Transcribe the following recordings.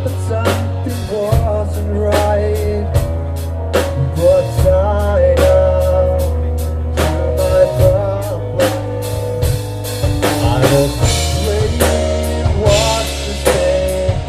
that something wasn't right, but I know to my problem. I was playing what to say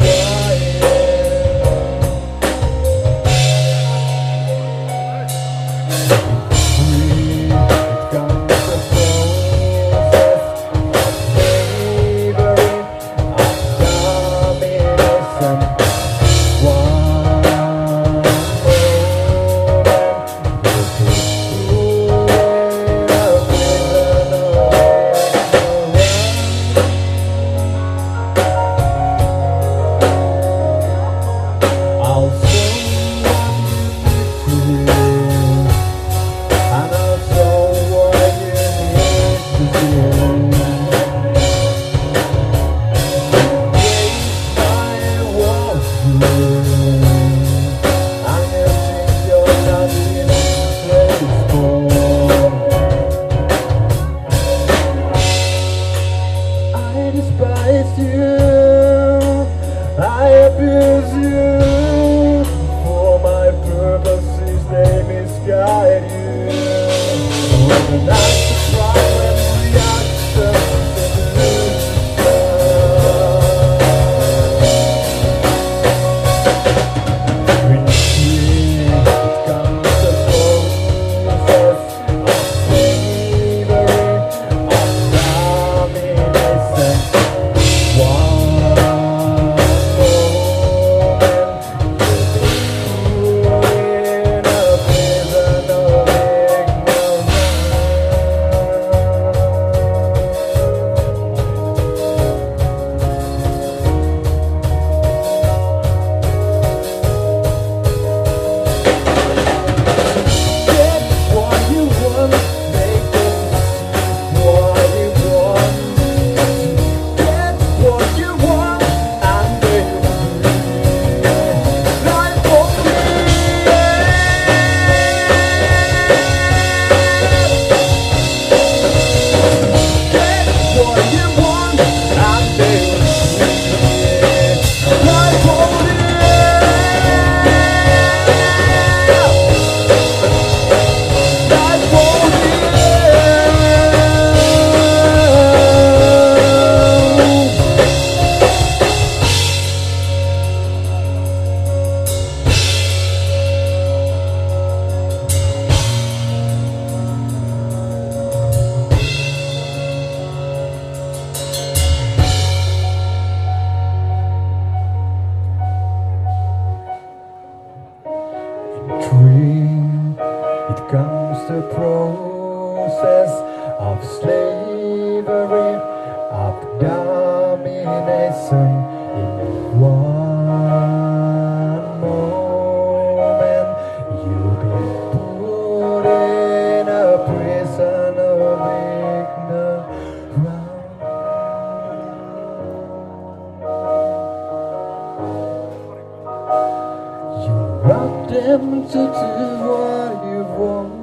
I abuse you for my purposes, they misguide you. Recognize the problem, reaction, when it comes to process of slavery, of domination. It comes the process of slavery, of domination. In one moment you'll be put in a prison of ignorance. You rob them to do what you want.